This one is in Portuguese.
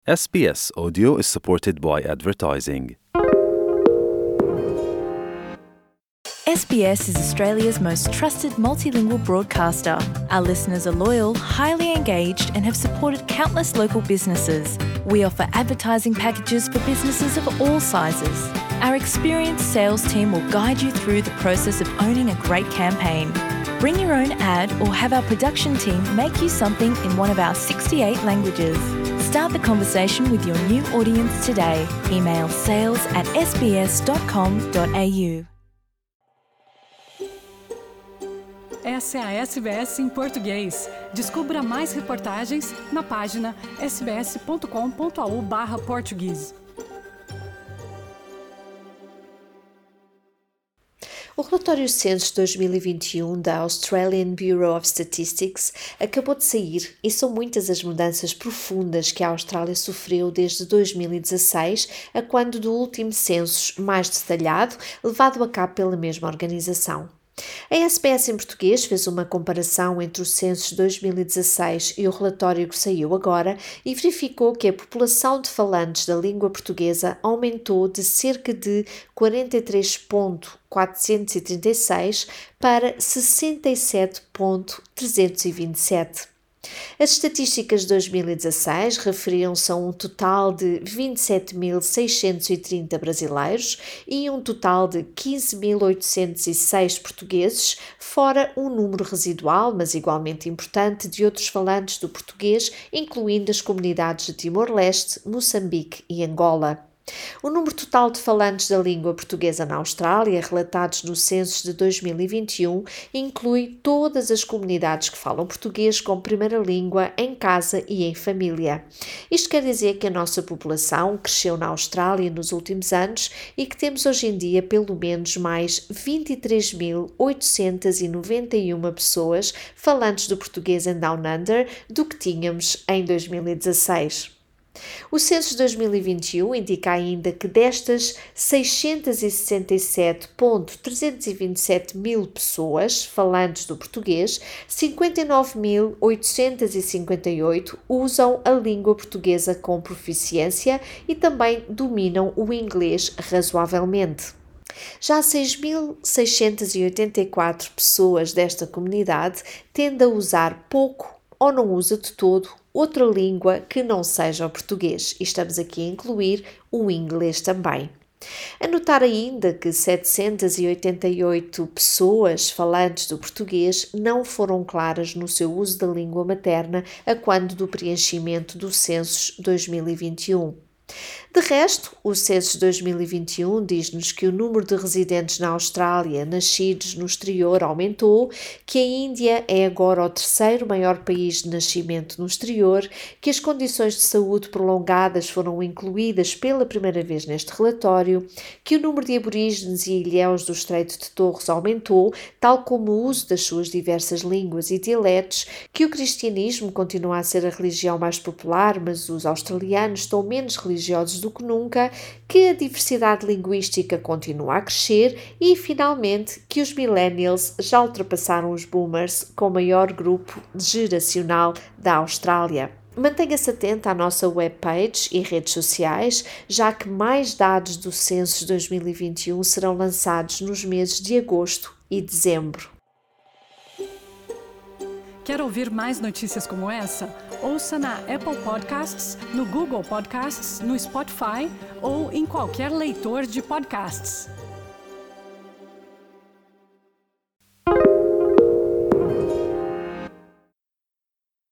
SBS Audio is supported by advertising. SBS is Australia's most trusted multilingual broadcaster. Our listeners are loyal, highly engaged, and have supported countless local businesses. We offer advertising packages for businesses of all sizes. Our experienced sales team will guide you through the process of owning a great campaign. Bring your own ad or have our production team make you something in one of our 68 languages. Start the conversation with your new audience today. Email sales@sbs.com.au. Essa é a SBS em português. Descubra mais reportagens na página sbs.com.au/português. O relatório Censos 2021 da Australian Bureau of Statistics acabou de sair e são muitas as mudanças profundas que a Austrália sofreu desde 2016, a quando do último censo mais detalhado, levado a cabo pela mesma organização. A SBS em português fez uma comparação entre o censo 2016 e o relatório que saiu agora e verificou que a população de falantes da língua portuguesa aumentou de cerca de 43.436 para 67.327. As estatísticas de 2016 referiam-se a um total de 27.630 brasileiros e um total de 15.806 portugueses, fora um número residual, mas igualmente importante, de outros falantes do português, incluindo as comunidades de Timor-Leste, Moçambique e Angola. O número total de falantes da língua portuguesa na Austrália, relatados no censo de 2021, inclui todas as comunidades que falam português como primeira língua em casa e em família. Isto quer dizer que a nossa população cresceu na Austrália nos últimos anos e que temos hoje em dia pelo menos mais 23.891 pessoas falantes do português em Down Under do que tínhamos em 2016. O censo de 2021 indica ainda que destas 667.327 mil pessoas falantes do português, 59.858 usam a língua portuguesa com proficiência e também dominam o inglês razoavelmente. Já 6.684 pessoas desta comunidade tendem a usar pouco ou não usa de todo outra língua que não seja o português, e estamos aqui a incluir o inglês também. A notar ainda que 788 pessoas falantes do português não foram claras no seu uso da língua materna a quando do preenchimento do censo 2021. De resto, o censo 2021 diz-nos que o número de residentes na Austrália nascidos no exterior aumentou, que a Índia é agora o terceiro maior país de nascimento no exterior, que as condições de saúde prolongadas foram incluídas pela primeira vez neste relatório, que o número de aborígenes e ilhéus do Estreito de Torres aumentou, tal como o uso das suas diversas línguas e dialetos, que o cristianismo continua a ser a religião mais popular, mas os australianos estão menos religiosos do que nunca, que a diversidade linguística continua a crescer e, finalmente, que os millennials já ultrapassaram os boomers como maior grupo geracional da Austrália. Mantenha-se atento à nossa webpage e redes sociais, já que mais dados do censo 2021 serão lançados nos meses de agosto e dezembro. Quer ouvir mais notícias como essa? Ouça na Apple Podcasts, no Google Podcasts, no Spotify ou em qualquer leitor de podcasts.